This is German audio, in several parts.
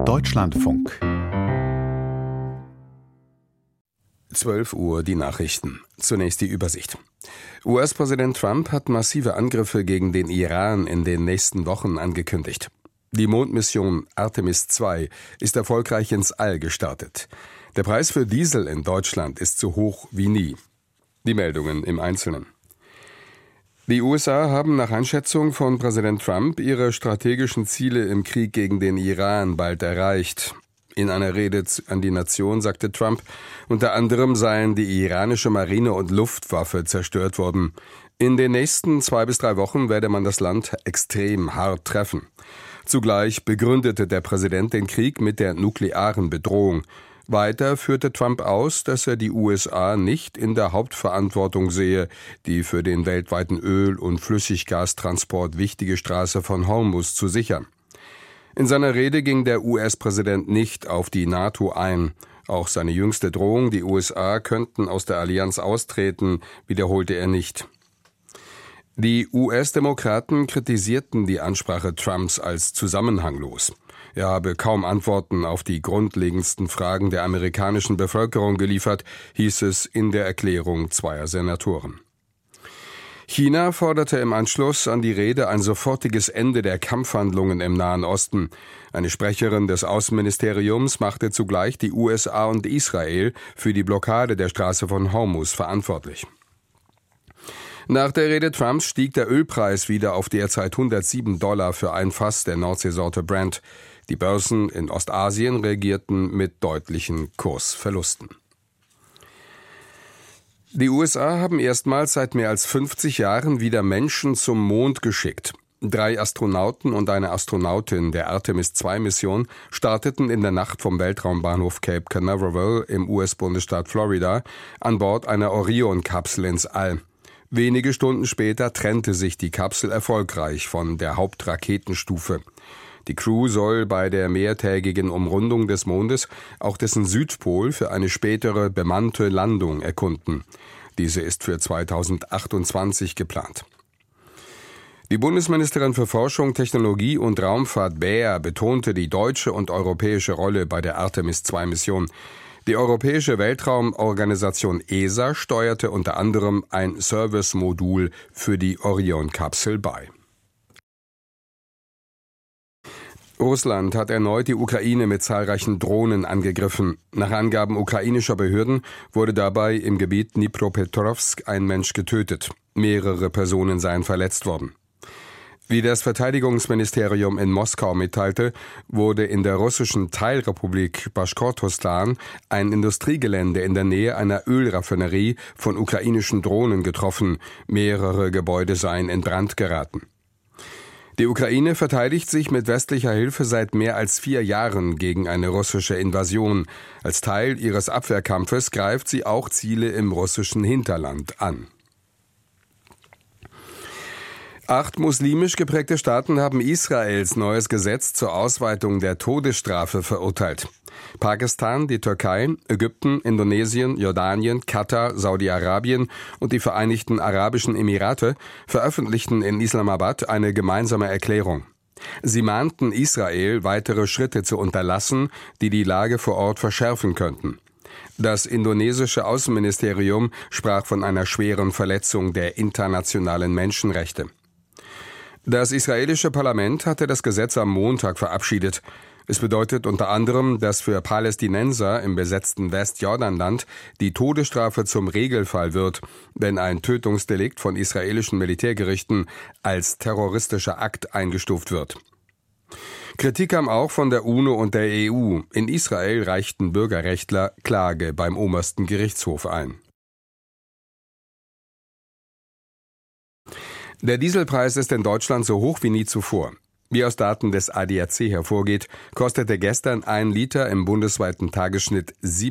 Deutschlandfunk. 12 Uhr die Nachrichten. Zunächst die Übersicht. US-Präsident Trump hat massive Angriffe gegen den Iran in den nächsten Wochen angekündigt. Die Mondmission Artemis II ist erfolgreich ins All gestartet. Der Preis für Diesel in Deutschland ist so hoch wie nie. Die Meldungen im Einzelnen. Die USA haben nach Einschätzung von Präsident Trump ihre strategischen Ziele im Krieg gegen den Iran bald erreicht. In einer Rede an die Nation sagte Trump, unter anderem seien die iranische Marine und Luftwaffe zerstört worden. In den nächsten 2 bis 3 Wochen werde man das Land extrem hart treffen. Zugleich begründete der Präsident den Krieg mit der nuklearen Bedrohung. Weiter führte Trump aus, dass er die USA nicht in der Hauptverantwortung sehe, die für den weltweiten Öl- und Flüssiggastransport wichtige Straße von Hormuz zu sichern. In seiner Rede ging der US-Präsident nicht auf die NATO ein. Auch seine jüngste Drohung, die USA könnten aus der Allianz austreten, wiederholte er nicht. Die US-Demokraten kritisierten die Ansprache Trumps als zusammenhanglos. Er habe kaum Antworten auf die grundlegendsten Fragen der amerikanischen Bevölkerung geliefert, hieß es in der Erklärung zweier Senatoren. China forderte im Anschluss an die Rede ein sofortiges Ende der Kampfhandlungen im Nahen Osten. Eine Sprecherin des Außenministeriums machte zugleich die USA und Israel für die Blockade der Straße von Hormuz verantwortlich. Nach der Rede Trumps stieg der Ölpreis wieder auf derzeit $107 für ein Fass der Nordseesorte Brent. Die Börsen in Ostasien reagierten mit deutlichen Kursverlusten. Die USA haben erstmals seit mehr als 50 Jahren wieder Menschen zum Mond geschickt. 3 Astronauten und eine Astronautin der Artemis-II-Mission starteten in der Nacht vom Weltraumbahnhof Cape Canaveral im US-Bundesstaat Florida an Bord einer Orion-Kapsel ins All. Wenige Stunden später trennte sich die Kapsel erfolgreich von der Hauptraketenstufe. Die Crew soll bei der mehrtägigen Umrundung des Mondes auch dessen Südpol für eine spätere bemannte Landung erkunden. Diese ist für 2028 geplant. Die Bundesministerin für Forschung, Technologie und Raumfahrt Beer betonte die deutsche und europäische Rolle bei der Artemis-II-Mission. Die Europäische Weltraumorganisation ESA steuerte unter anderem ein Servicemodul für die Orion-Kapsel bei. Russland hat erneut die Ukraine mit zahlreichen Drohnen angegriffen. Nach Angaben ukrainischer Behörden wurde dabei im Gebiet Dnipropetrovsk ein Mensch getötet. Mehrere Personen seien verletzt worden. Wie das Verteidigungsministerium in Moskau mitteilte, wurde in der russischen Teilrepublik Baschkortostan ein Industriegelände in der Nähe einer Ölraffinerie von ukrainischen Drohnen getroffen. Mehrere Gebäude seien in Brand geraten. Die Ukraine verteidigt sich mit westlicher Hilfe seit mehr als 4 Jahren gegen eine russische Invasion. Als Teil ihres Abwehrkampfes greift sie auch Ziele im russischen Hinterland an. 8 muslimisch geprägte Staaten haben Israels neues Gesetz zur Ausweitung der Todesstrafe verurteilt. Pakistan, die Türkei, Ägypten, Indonesien, Jordanien, Katar, Saudi-Arabien und die Vereinigten Arabischen Emirate veröffentlichten in Islamabad eine gemeinsame Erklärung. Sie mahnten Israel, weitere Schritte zu unterlassen, die die Lage vor Ort verschärfen könnten. Das indonesische Außenministerium sprach von einer schweren Verletzung der internationalen Menschenrechte. Das israelische Parlament hatte das Gesetz am Montag verabschiedet. Es bedeutet unter anderem, dass für Palästinenser im besetzten Westjordanland die Todesstrafe zum Regelfall wird, wenn ein Tötungsdelikt von israelischen Militärgerichten als terroristischer Akt eingestuft wird. Kritik kam auch von der UNO und der EU. In Israel reichten Bürgerrechtler Klage beim obersten Gerichtshof ein. Der Dieselpreis ist in Deutschland so hoch wie nie zuvor. Wie aus Daten des ADAC hervorgeht, kostete gestern 1 Liter im bundesweiten Tagesschnitt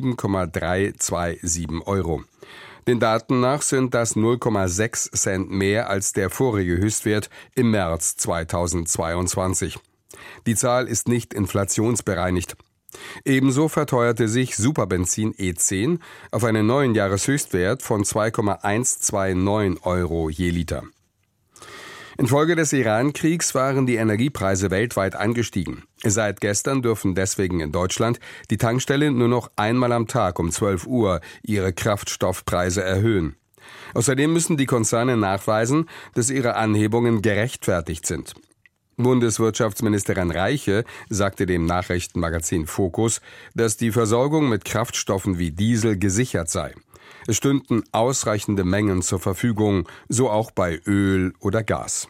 7,327 €. Den Daten nach sind das 0,6 Cent mehr als der vorige Höchstwert im März 2022. Die Zahl ist nicht inflationsbereinigt. Ebenso verteuerte sich Superbenzin E10 auf einen neuen Jahreshöchstwert von 2,129 € je Liter. Infolge des Iran-Kriegs waren die Energiepreise weltweit angestiegen. Seit gestern dürfen deswegen in Deutschland die Tankstellen nur noch einmal am Tag um 12 Uhr ihre Kraftstoffpreise erhöhen. Außerdem müssen die Konzerne nachweisen, dass ihre Anhebungen gerechtfertigt sind. Bundeswirtschaftsministerin Reiche sagte dem Nachrichtenmagazin Focus, dass die Versorgung mit Kraftstoffen wie Diesel gesichert sei. Es stünden ausreichende Mengen zur Verfügung, so auch bei Öl oder Gas.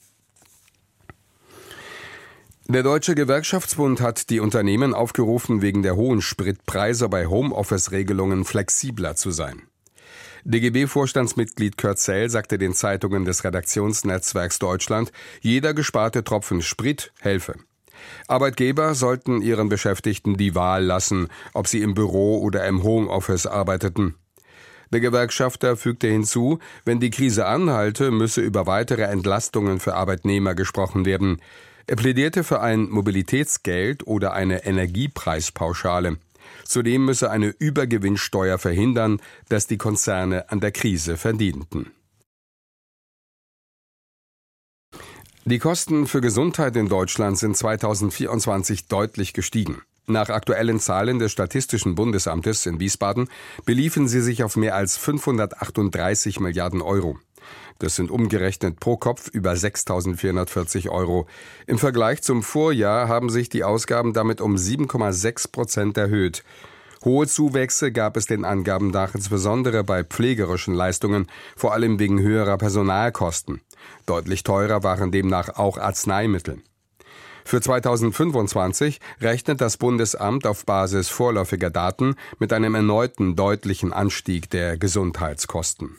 Der Deutsche Gewerkschaftsbund hat die Unternehmen aufgerufen, wegen der hohen Spritpreise bei Homeoffice-Regelungen flexibler zu sein. DGB-Vorstandsmitglied Kurt Zell sagte den Zeitungen des Redaktionsnetzwerks Deutschland, jeder gesparte Tropfen Sprit helfe. Arbeitgeber sollten ihren Beschäftigten die Wahl lassen, ob sie im Büro oder im Homeoffice arbeiteten. Der Gewerkschafter fügte hinzu, wenn die Krise anhalte, müsse über weitere Entlastungen für Arbeitnehmer gesprochen werden. Er plädierte für ein Mobilitätsgeld oder eine Energiepreispauschale. Zudem müsse eine Übergewinnsteuer verhindern, dass die Konzerne an der Krise verdienten. Die Kosten für Gesundheit in Deutschland sind 2024 deutlich gestiegen. Nach aktuellen Zahlen des Statistischen Bundesamtes in Wiesbaden beliefen sie sich auf mehr als 538 Milliarden Euro. Das sind umgerechnet pro Kopf über 6.440 Euro. Im Vergleich zum Vorjahr haben sich die Ausgaben damit um 7,6% erhöht. Hohe Zuwächse gab es den Angaben nach insbesondere bei pflegerischen Leistungen, vor allem wegen höherer Personalkosten. Deutlich teurer waren demnach auch Arzneimittel. Für 2025 rechnet das Bundesamt auf Basis vorläufiger Daten mit einem erneuten deutlichen Anstieg der Gesundheitskosten.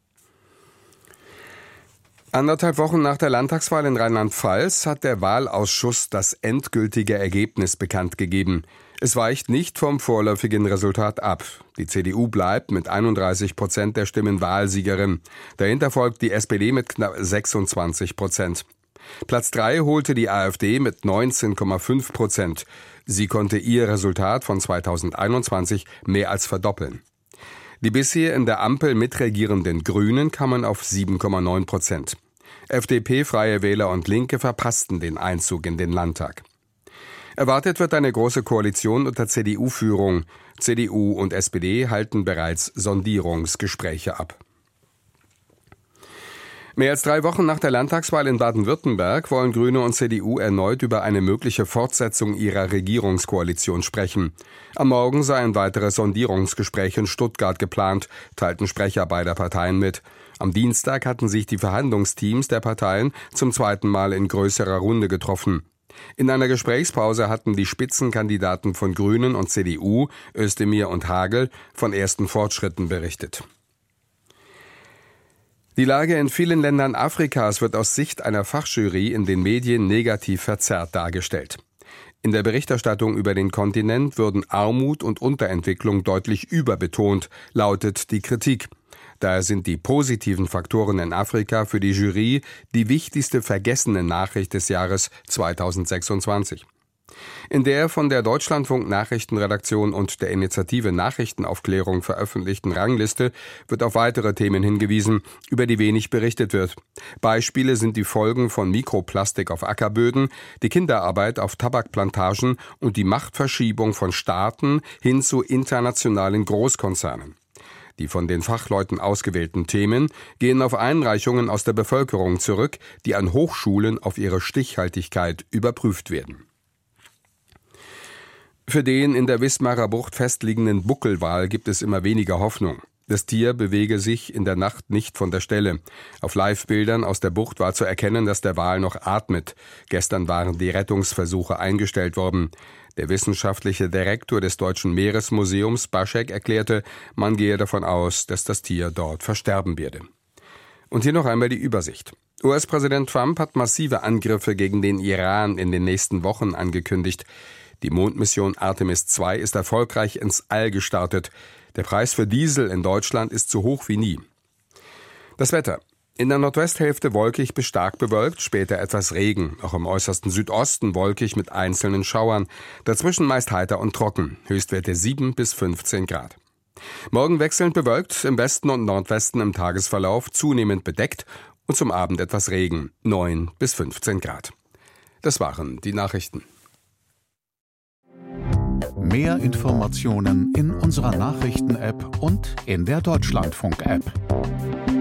1,5 Wochen nach der Landtagswahl in Rheinland-Pfalz hat der Wahlausschuss das endgültige Ergebnis bekannt gegeben. Es weicht nicht vom vorläufigen Resultat ab. Die CDU bleibt mit 31% der Stimmen Wahlsiegerin. Dahinter folgt die SPD mit knapp 26%. Platz 3 holte die AfD mit 19,5%. Sie konnte ihr Resultat von 2021 mehr als verdoppeln. Die bisher in der Ampel mitregierenden Grünen kamen auf 7,9%. FDP, Freie Wähler und Linke verpassten den Einzug in den Landtag. Erwartet wird eine große Koalition unter CDU-Führung. CDU und SPD halten bereits Sondierungsgespräche ab. Mehr als 3 Wochen nach der Landtagswahl in Baden-Württemberg wollen Grüne und CDU erneut über eine mögliche Fortsetzung ihrer Regierungskoalition sprechen. Am Morgen sei ein weiteres Sondierungsgespräch in Stuttgart geplant, teilten Sprecher beider Parteien mit. Am Dienstag hatten sich die Verhandlungsteams der Parteien zum zweiten Mal in größerer Runde getroffen. In einer Gesprächspause hatten die Spitzenkandidaten von Grünen und CDU, Özdemir und Hagel, von ersten Fortschritten berichtet. Die Lage in vielen Ländern Afrikas wird aus Sicht einer Fachjury in den Medien negativ verzerrt dargestellt. In der Berichterstattung über den Kontinent würden Armut und Unterentwicklung deutlich überbetont, lautet die Kritik. Daher sind die positiven Faktoren in Afrika für die Jury die wichtigste vergessene Nachricht des Jahres 2026. In der von der Deutschlandfunk Nachrichtenredaktion und der Initiative Nachrichtenaufklärung veröffentlichten Rangliste wird auf weitere Themen hingewiesen, über die wenig berichtet wird. Beispiele sind die Folgen von Mikroplastik auf Ackerböden, die Kinderarbeit auf Tabakplantagen und die Machtverschiebung von Staaten hin zu internationalen Großkonzernen. Die von den Fachleuten ausgewählten Themen gehen auf Einreichungen aus der Bevölkerung zurück, die an Hochschulen auf ihre Stichhaltigkeit überprüft werden. Für den in der Wismarer Bucht festliegenden Buckelwal gibt es immer weniger Hoffnung. Das Tier bewege sich in der Nacht nicht von der Stelle. Auf Live-Bildern aus der Bucht war zu erkennen, dass der Wal noch atmet. Gestern waren die Rettungsversuche eingestellt worden. Der wissenschaftliche Direktor des Deutschen Meeresmuseums, Baschek, erklärte, man gehe davon aus, dass das Tier dort versterben werde. Und hier noch einmal die Übersicht. US-Präsident Trump hat massive Angriffe gegen den Iran in den nächsten Wochen angekündigt. Die Mondmission Artemis II ist erfolgreich ins All gestartet. Der Preis für Diesel in Deutschland ist so hoch wie nie. Das Wetter. In der Nordwesthälfte wolkig bis stark bewölkt, später etwas Regen. Auch im äußersten Südosten wolkig mit einzelnen Schauern. Dazwischen meist heiter und trocken. Höchstwerte 7 bis 15 Grad. Morgen wechselnd bewölkt, im Westen und Nordwesten im Tagesverlauf zunehmend bedeckt und zum Abend etwas Regen, 9 bis 15 Grad. Das waren die Nachrichten. Mehr Informationen in unserer Nachrichten-App und in der Deutschlandfunk-App.